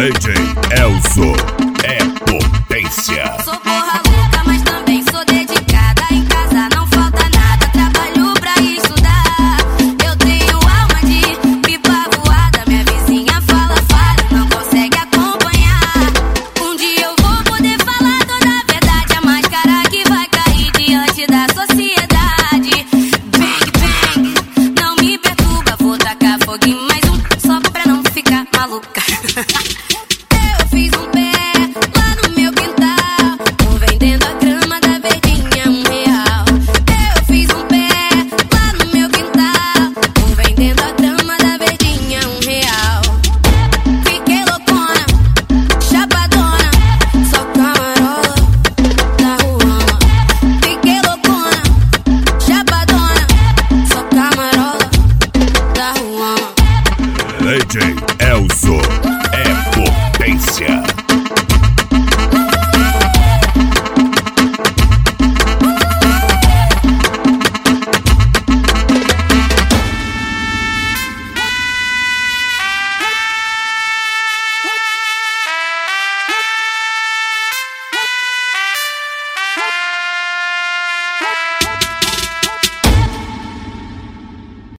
DJ Elzo é potência. Sou porra louca, mas também sou dedicada. Em casa não falta nada, trabalho pra estudar. Eu tenho alma de pipa voada. Minha vizinha fala, não consegue acompanhar. Um dia eu vou poder falar toda a verdade. A máscara que vai cair diante da sociedade. Bang, bang, não me perturba. Vou tacar fogo em mais um, só pra não ficar maluca. Eu fiz um pé lá no meu quintal, tô vendendo a grama da verdinha R$1. Eu fiz um pé lá no meu quintal, tô vendendo a grama da verdinha R$1. Fiquei loucona, chapadona, só camarola da Ruama. Fiquei loucona, chapadona, só camarola da Ruama. DJ Elzo é potência.